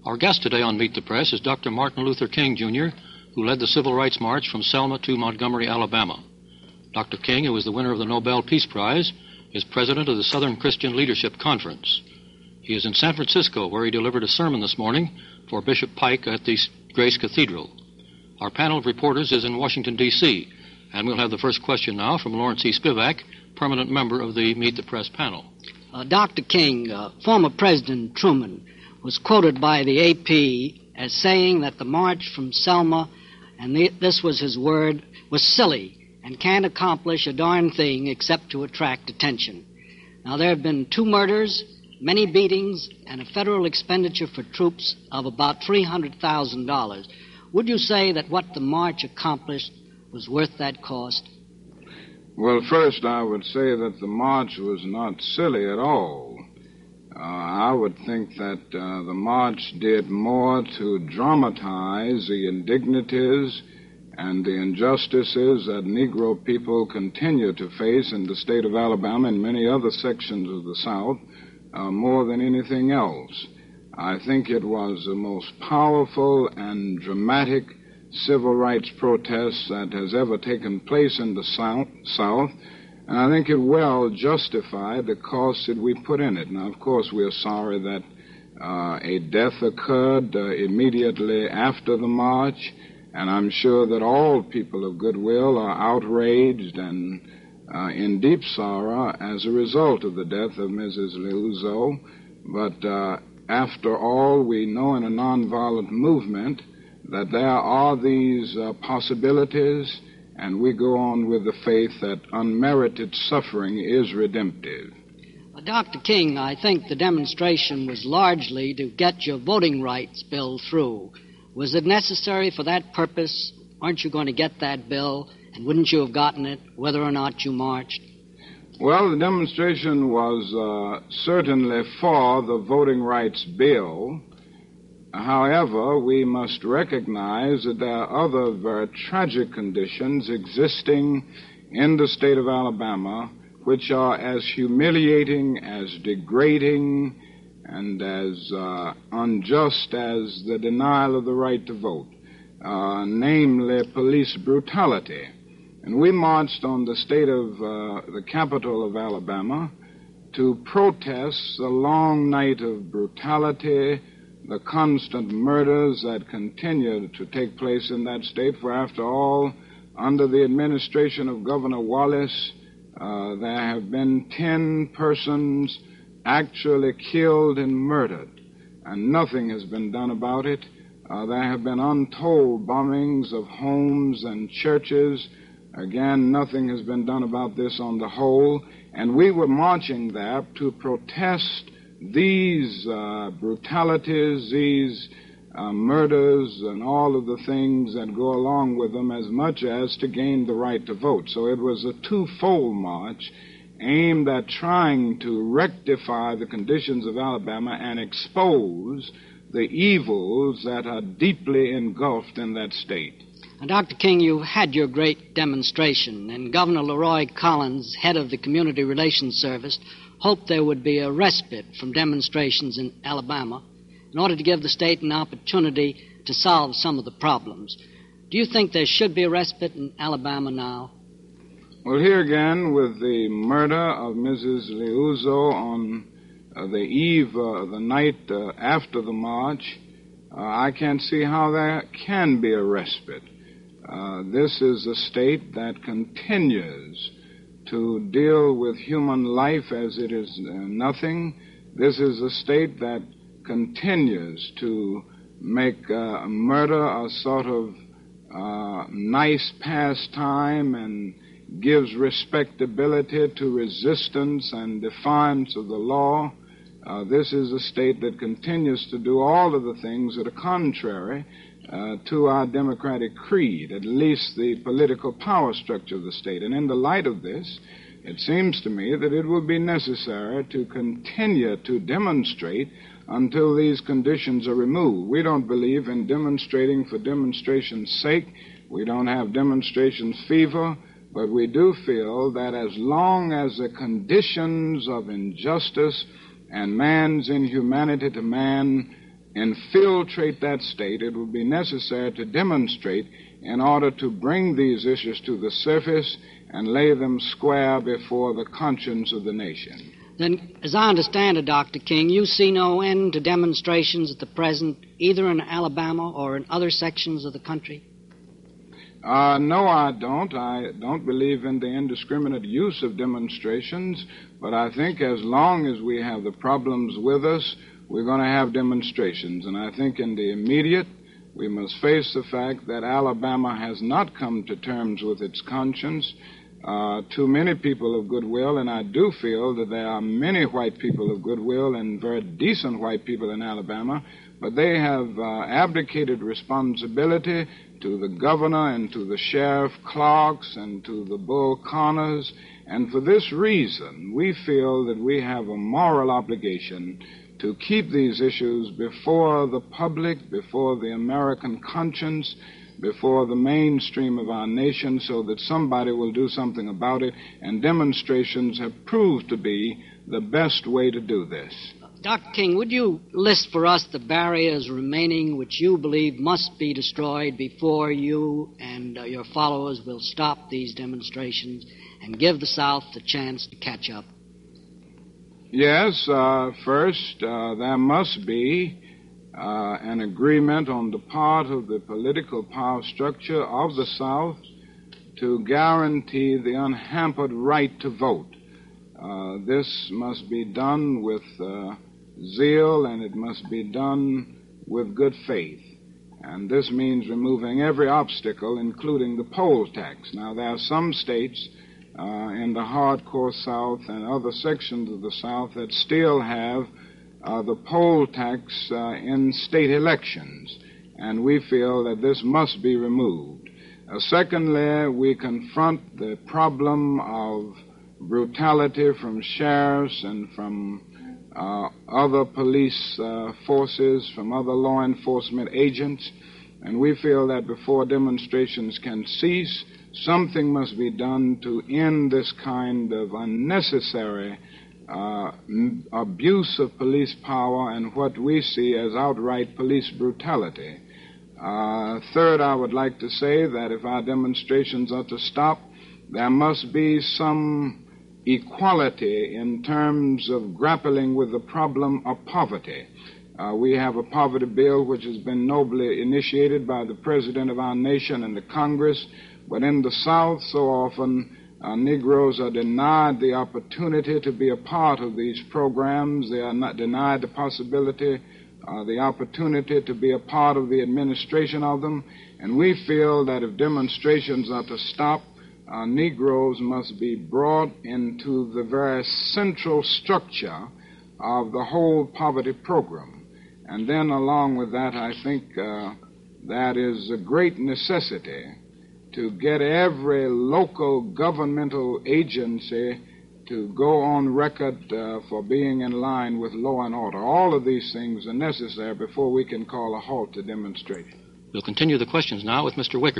Our guest today on Meet the Press is Dr. Martin Luther King, Jr., who led the Civil Rights March from Selma to Montgomery, Alabama. Dr. King, who is the winner of the Nobel Peace Prize, is president of the Southern Christian Leadership Conference. He is in San Francisco, where he delivered a sermon this morning for Bishop Pike at the Grace Cathedral. Our panel of reporters is in Washington, D.C., and we'll have the first question now from Lawrence E. Spivak, permanent member of the Meet the Press panel. Dr. King, former President Truman was quoted by the AP as saying that the march from Selma, and this was his word, was silly and can't accomplish a darn thing except to attract attention. Now, there have been 2 murders, many beatings, and a federal expenditure for troops of about $300,000. Would you say that what the march accomplished was worth that cost? Well, first, I would say that the march was not silly at all. I would think that the march did more to dramatize the indignities and the injustices that Negro people continue to face in the state of Alabama and many other sections of the South more than anything else. I think it was the most powerful and dramatic civil rights protest that has ever taken place in the South, and I think it well justified the cost that we put in it. Now, of course, we're sorry that a death occurred immediately after the march, and I'm sure that all people of goodwill are outraged and in deep sorrow as a result of the death of Mrs. Liuzzo. But after all, we know in a nonviolent movement that there are these possibilities, and we go on with the faith that unmerited suffering is redemptive. Dr. King, I think the demonstration was largely to get your voting rights bill through. Was it necessary for that purpose? Aren't you going to get that bill? And wouldn't you have gotten it whether or not you marched? Well, the demonstration was certainly for the voting rights bill. However, we must recognize that there are other very tragic conditions existing in the state of Alabama which are as humiliating, as degrading, and as unjust as the denial of the right to vote, namely police brutality. And we marched on the state of the capital of Alabama to protest the long night of brutality, the constant murders that continue to take place in that state. For after all, under the administration of Governor Wallace, there have been 10 persons actually killed and murdered, and nothing has been done about it. There have been untold bombings of homes and churches. Again, nothing has been done about this on the whole, and we were marching there to protest these brutalities, these murders, and all of the things that go along with them, as much as to gain the right to vote. So it was a twofold march aimed at trying to rectify the conditions of Alabama and expose the evils that are deeply engulfed in that state. Now, Dr. King, you had your great demonstration, and Governor Leroy Collins, head of the Community Relations Service, hoped there would be a respite from demonstrations in Alabama in order to give the state an opportunity to solve some of the problems. Do you think there should be a respite in Alabama now? Well, here again, with the murder of Mrs. Liuzzo on the eve, the night after the march, I can't see how there can be a respite. This is a state that continues to deal with human life as it is nothing. This is a state that continues to make murder a sort of nice pastime and gives respectability to resistance and defiance of the law. This is a state that continues to do all of the things that are contrary to our democratic creed, at least the political power structure of the state. And in the light of this, it seems to me that it will be necessary to continue to demonstrate until these conditions are removed. We don't believe in demonstrating for demonstration's sake. We don't have demonstration fever, but we do feel that as long as the conditions of injustice and man's inhumanity to man infiltrate that state, it will be necessary to demonstrate in order to bring these issues to the surface and lay them square before the conscience of the nation. Then, as I understand it, Dr. King, you see no end to demonstrations at the present, either in Alabama or in other sections of the country? No, I don't. I don't believe in the indiscriminate use of demonstrations, but I think as long as we have the problems with us, we're going to have demonstrations. And I think in the immediate, we must face the fact that Alabama has not come to terms with its conscience. Too many people of goodwill, and I do feel that there are many white people of goodwill and very decent white people in Alabama, but they have abdicated responsibility to the governor and to the sheriff clerks and to the Bull Connors, and for this reason, we feel that we have a moral obligation to keep these issues before the public, before the American conscience, before the mainstream of our nation so that somebody will do something about it, and demonstrations have proved to be the best way to do this. Dr. King, would you list for us the barriers remaining which you believe must be destroyed before you and your followers will stop these demonstrations and give the South the chance to catch up? Yes, first, there must be an agreement on the part of the political power structure of the South to guarantee the unhampered right to vote. This must be done with zeal, and it must be done with good faith. And this means removing every obstacle, including the poll tax. Now, there are some states in the hardcore South and other sections of the South that still have the poll tax in state elections, and we feel that this must be removed. Secondly, we confront the problem of brutality from sheriffs and from other police forces, from other law enforcement agents, and we feel that before demonstrations can cease, something must be done to end this kind of unnecessary abuse of police power and what we see as outright police brutality. Third, I would like to say that if our demonstrations are to stop, there must be some equality in terms of grappling with the problem of poverty. We have a poverty bill which has been nobly initiated by the President of our nation and the Congress, but in the South so often Negroes are denied the opportunity to be a part of these programs. They are not denied the possibility, the opportunity to be a part of the administration of them. And we feel that if demonstrations are to stop, Negroes must be brought into the very central structure of the whole poverty program. And then along with that, I think that is a great necessity to get every local governmental agency to go on record for being in line with law and order. All of these things are necessary before we can call a halt to demonstration. We'll continue the questions now with Mr. Wicker.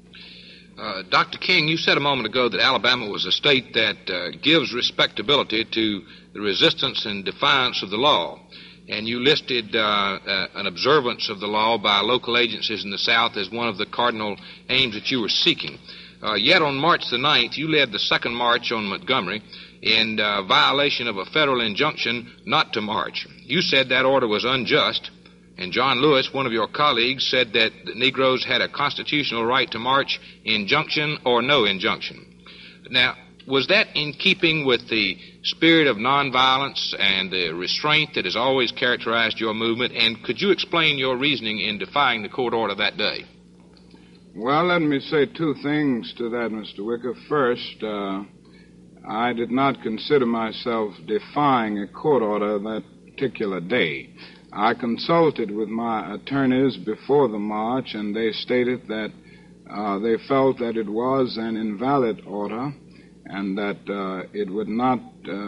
Dr. King, you said a moment ago that Alabama was a state that gives respectability to the resistance and defiance of the law. And you listed an observance of the law by local agencies in the South as one of the cardinal aims that you were seeking. Yet on March the 9th, you led the second march on Montgomery in violation of a federal injunction not to march. You said that order was unjust, and John Lewis, one of your colleagues, said that the Negroes had a constitutional right to march, injunction or no injunction. Now, was that in keeping with the spirit of nonviolence and the restraint that has always characterized your movement? And could you explain your reasoning in defying the court order that day? Well, let me say two things to that, Mr. Wicker. First, I did not consider myself defying a court order that particular day. I consulted with my attorneys before the march, and they stated that they felt that it was an invalid order, and that it would not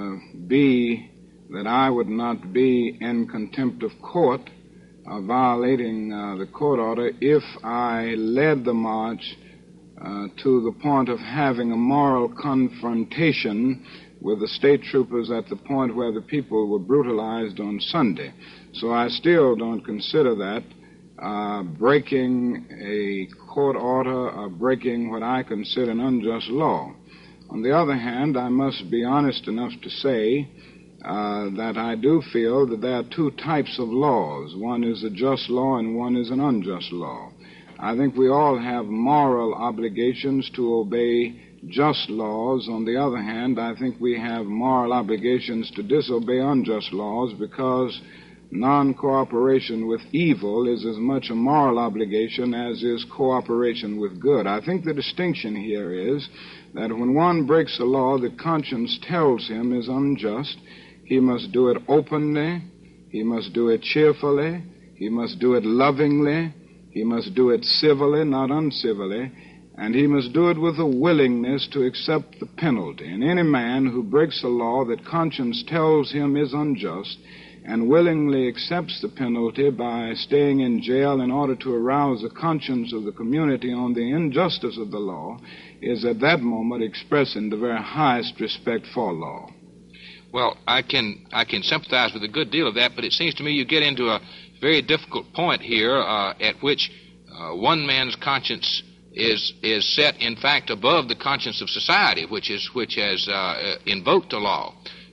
be, that I would not be in contempt of court, violating the court order if I led the march to the point of having a moral confrontation with the state troopers at the point where the people were brutalized on Sunday. So I still don't consider that breaking a court order or breaking what I consider an unjust law. On the other hand, I must be honest enough to say that I do feel that there are two types of laws. One is a just law and one is an unjust law. I think we all have moral obligations to obey just laws. On the other hand, I think we have moral obligations to disobey unjust laws, because non-cooperation with evil is as much a moral obligation as is cooperation with good. I think the distinction here is that when one breaks a law that conscience tells him is unjust, he must do it openly, he must do it cheerfully, he must do it lovingly, he must do it civilly, not uncivilly, and he must do it with a willingness to accept the penalty. And any man who breaks a law that conscience tells him is unjust and willingly accepts the penalty by staying in jail in order to arouse the conscience of the community on the injustice of the law is at that moment expressing the very highest respect for law. Well, I can sympathize with a good deal of that, but it seems to me you get into a very difficult point here at which one man's conscience is set, in fact, above the conscience of society, which has invoked the law.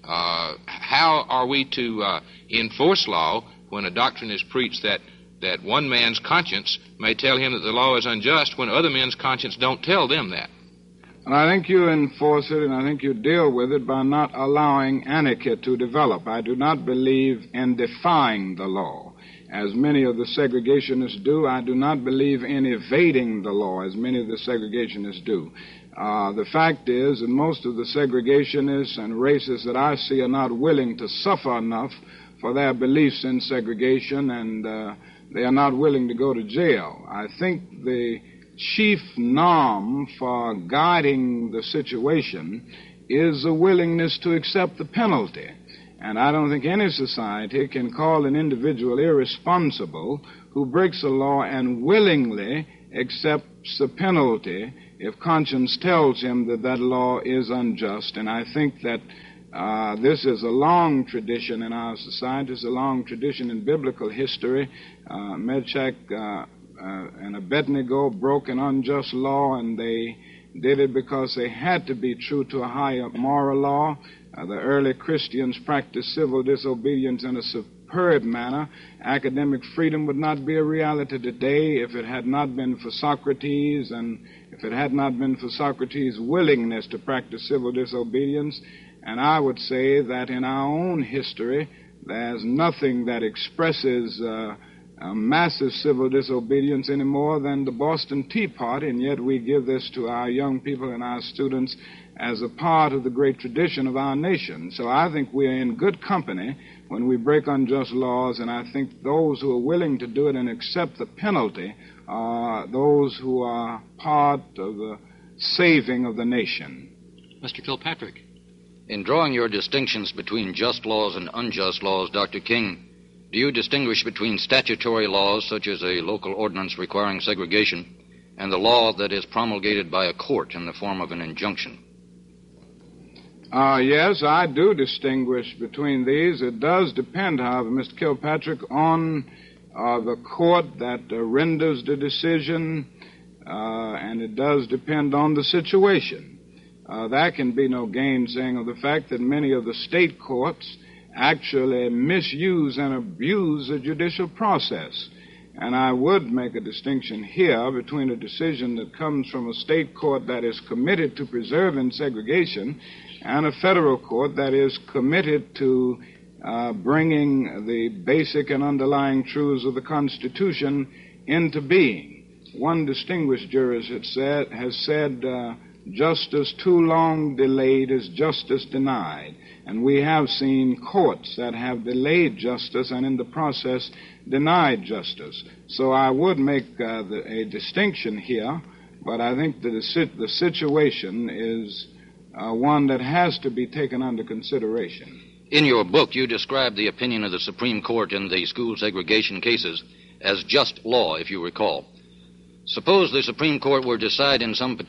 How are we to enforce law when a doctrine is preached that one man's conscience may tell him that the law is unjust when other men's conscience don't tell them that? And I think you enforce it, and I think you deal with it by not allowing anarchy to develop. I do not believe in defying the law, as many of the segregationists do. I do not believe in evading the law, as many of the segregationists do. The fact is that most of the segregationists and racists that I see are not willing to suffer enough for their beliefs in segregation, and they are not willing to go to jail. I think the chief norm for guiding the situation is a willingness to accept the penalty. And I don't think any society can call an individual irresponsible who breaks a law and willingly accepts the penalty if conscience tells him that that law is unjust. And I think that this is a long tradition in our society. It's a long tradition in biblical history. Meshach and Abednego broke an unjust law, and they did it because they had to be true to a higher moral law. The early Christians practiced civil disobedience in a superb manner. Academic freedom would not be a reality today if it had not been for Socrates, and if it had not been for Socrates' willingness to practice civil disobedience. And I would say that in our own history, there's nothing that expresses massive civil disobedience any more than the Boston Tea Party, and yet we give this to our young people and our students as a part of the great tradition of our nation. So I think we are in good company when we break unjust laws, and I think those who are willing to do it and accept the penalty are those who are part of the saving of the nation. Mr. Kilpatrick. In drawing your distinctions between just laws and unjust laws, Dr. King, do you distinguish between statutory laws, such as a local ordinance requiring segregation, and the law that is promulgated by a court in the form of an injunction? Yes, I do distinguish between these. It does depend, however, Mr. Kilpatrick, on the court that renders the decision, and it does depend on the situation. There can be no gainsaying of the fact that many of the state courts actually misuse and abuse the judicial process. And I would make a distinction here between a decision that comes from a state court that is committed to preserving segregation and a federal court that is committed to bringing the basic and underlying truths of the Constitution into being. One distinguished jurist has said, justice too long delayed is justice denied. And we have seen courts that have delayed justice and in the process denied justice. So I would make a distinction here, but I think that the situation is one that has to be taken under consideration. In your book, you describe the opinion of the Supreme Court in the school segregation cases as just law, if you recall. Suppose the Supreme Court were to decide in some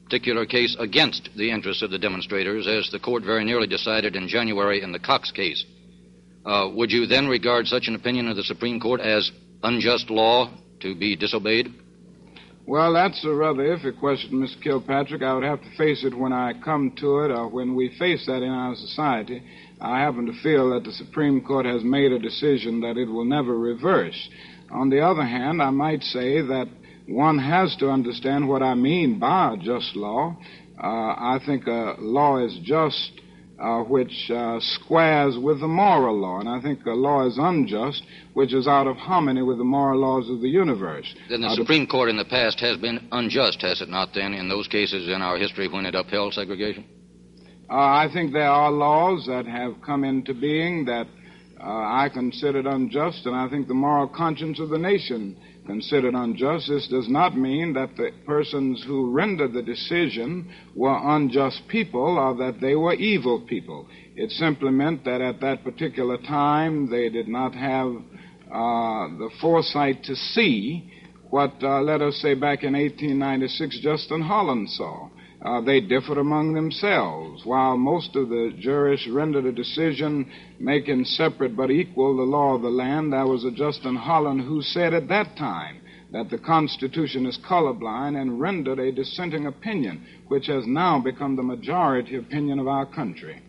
particular case against the interests of the demonstrators, as the court very nearly decided in January in the Cox case. Would you then regard such an opinion of the Supreme Court as unjust law to be disobeyed? Well, that's a rather iffy question, Mr. Kilpatrick. I would have to face it when I come to it, or when we face that in our society. I happen to feel that the Supreme Court has made a decision that it will never reverse. On the other hand, I might say that one has to understand what I mean by a just law. I think a law is just which squares with the moral law, and I think a law is unjust which is out of harmony with the moral laws of the universe. Then the Supreme Court in the past has been unjust, has it not, then, in those cases in our history when it upheld segregation? I think there are laws that have come into being that I considered unjust, and I think the moral conscience of the nation considered unjust. This does not mean that the persons who rendered the decision were unjust people or that they were evil people. It simply meant that at that particular time they did not have the foresight to see what, let us say, back in 1896, Justin Holland saw. They differed among themselves. While most of the jurists rendered a decision making separate but equal the law of the land, there was a Justin Holland who said at that time that the Constitution is colorblind and rendered a dissenting opinion, which has now become the majority opinion of our country.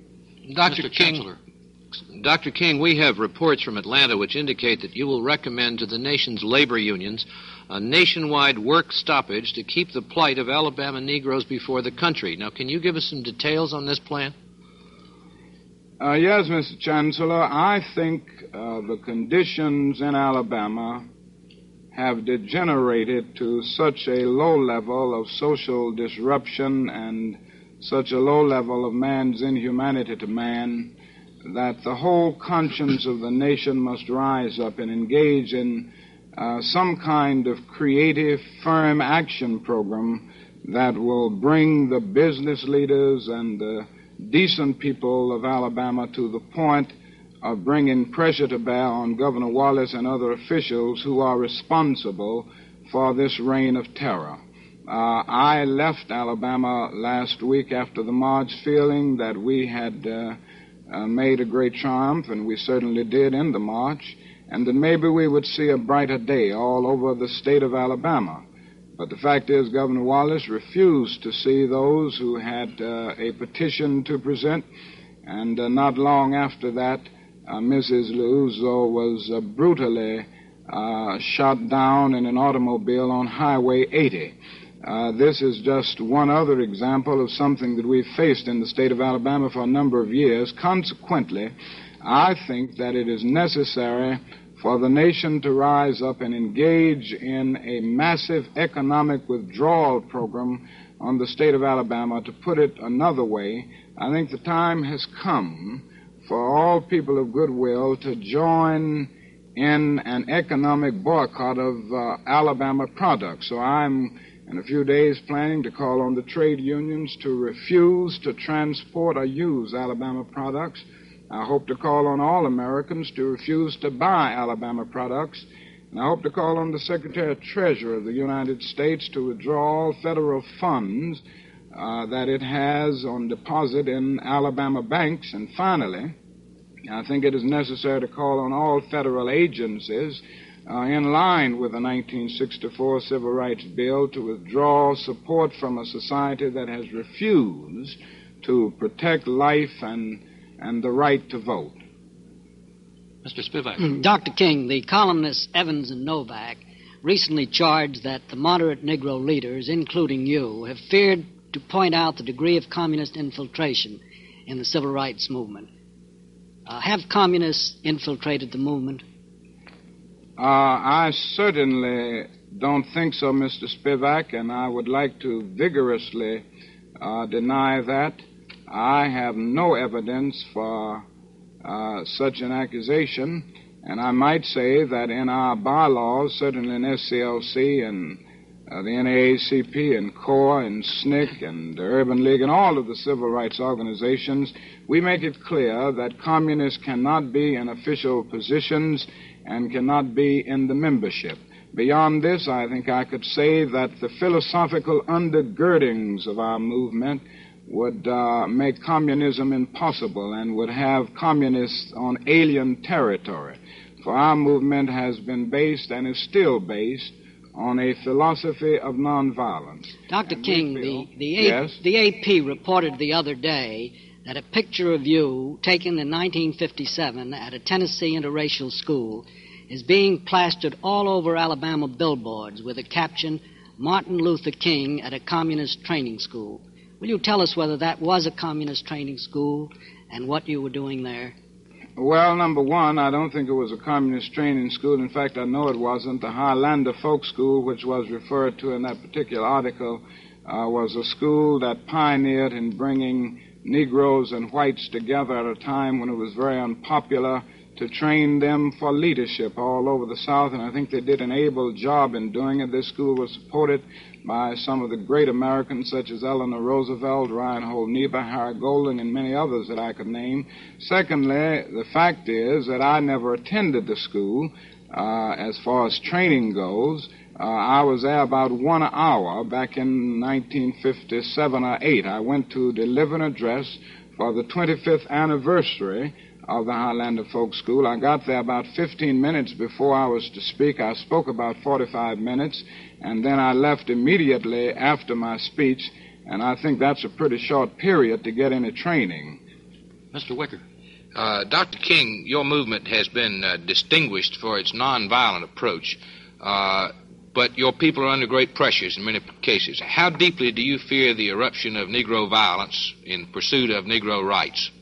Dr. King, we have reports from Atlanta which indicate that you will recommend to the nation's labor unions a nationwide work stoppage to keep the plight of Alabama Negroes before the country. Now, can you give us some details on this plan? Yes, Mr. Chancellor. I think the conditions in Alabama have degenerated to such a low level of social disruption and such a low level of man's inhumanity to man that the whole conscience of the nation must rise up and engage in some kind of creative, firm action program that will bring the business leaders and the decent people of Alabama to the point of bringing pressure to bear on Governor Wallace and other officials who are responsible for this reign of terror. I left Alabama last week after the march feeling that we had made a great triumph, and we certainly did in the march, and that maybe we would see a brighter day all over the state of Alabama. But the fact is, Governor Wallace refused to see those who had a petition to present, and not long after that, Mrs. Luzo was brutally shot down in an automobile on Highway 80. This is just one other example of something that we've faced in the state of Alabama for a number of years. Consequently, I think that it is necessary for the nation to rise up and engage in a massive economic withdrawal program on the state of Alabama. To put it another way, I think the time has come for all people of goodwill to join in an economic boycott of Alabama products. So I'm, in a few days, planning to call on the trade unions to refuse to transport or use Alabama products. I hope to call on all Americans to refuse to buy Alabama products. And I hope to call on the Secretary of Treasury of the United States to withdraw all federal funds that it has on deposit in Alabama banks. And finally, I think it is necessary to call on all federal agencies in line with the 1964 Civil Rights Bill to withdraw support from a society that has refused to protect life and the right to vote. Mr. Spivak. Dr. King, the columnists Evans and Novak recently charged that the moderate Negro leaders, including you, have feared to point out the degree of communist infiltration in the civil rights movement. Have communists infiltrated the movement? I certainly don't think so, Mr. Spivak, and I would like to vigorously deny that. I have no evidence for such an accusation, and I might say that in our bylaws, certainly in SCLC and the NAACP and CORE and SNCC and the Urban League and all of the civil rights organizations, we make it clear that communists cannot be in official positions and cannot be in the membership. Beyond this, I think I could say that the philosophical undergirdings of our movement would make communism impossible and would have communists on alien territory. For our movement has been based and is still based on a philosophy of nonviolence. Dr. King, Yes? the AP reported the other day that a picture of you taken in 1957 at a Tennessee interracial school is being plastered all over Alabama billboards with the caption, "Martin Luther King at a Communist Training School." Will you tell us whether that was a communist training school and what you were doing there? Well, number one, I don't think it was a communist training school. In fact, I know it wasn't. The Highlander Folk School, which was referred to in that particular article, was a school that pioneered in bringing Negroes and whites together at a time when it was very unpopular to train them for leadership all over the South, and I think they did an able job in doing it. This school was supported by some of the great Americans such as Eleanor Roosevelt, Reinhold Niebuhr, Harry Golding, and many others that I could name. Secondly, the fact is that I never attended the school as far as training goes. I was there about 1 hour back in 1957 or 8. I went to deliver an address for the 25th anniversary of the Highlander Folk School. I got there about 15 minutes before I was to speak. I spoke about 45 minutes, and then I left immediately after my speech, and I think that's a pretty short period to get any training. Mr. Wicker. Dr. King, your movement has been distinguished for its nonviolent approach, but your people are under great pressures in many cases. How deeply do you fear the eruption of Negro violence in pursuit of Negro rights?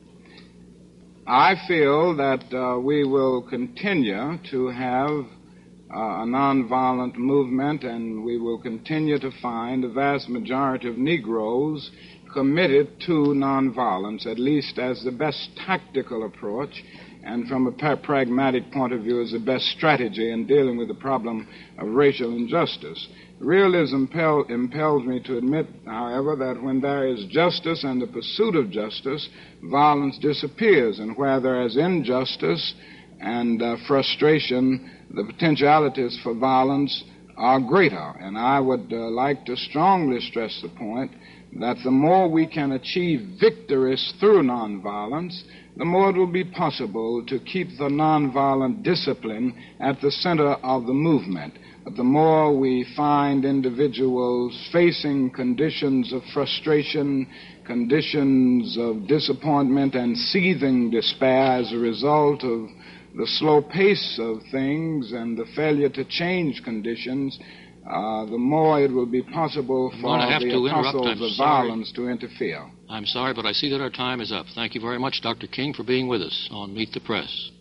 I feel that we will continue to have a nonviolent movement, and we will continue to find the vast majority of Negroes committed to nonviolence, at least as the best tactical approach, and from a pragmatic point of view as the best strategy in dealing with the problem of racial injustice. Realism impels me to admit, however, that when there is justice and the pursuit of justice, violence disappears, and where there is injustice and frustration, the potentialities for violence are greater. And I would like to strongly stress the point that the more we can achieve victories through nonviolence, the more it will be possible to keep the nonviolent discipline at the center of the movement. But the more we find individuals facing conditions of frustration, conditions of disappointment and seething despair as a result of the slow pace of things and the failure to change conditions, the more it will be possible for the apostles of violence to interfere. I'm sorry, but I see that our time is up. Thank you very much, Dr. King, for being with us on Meet the Press.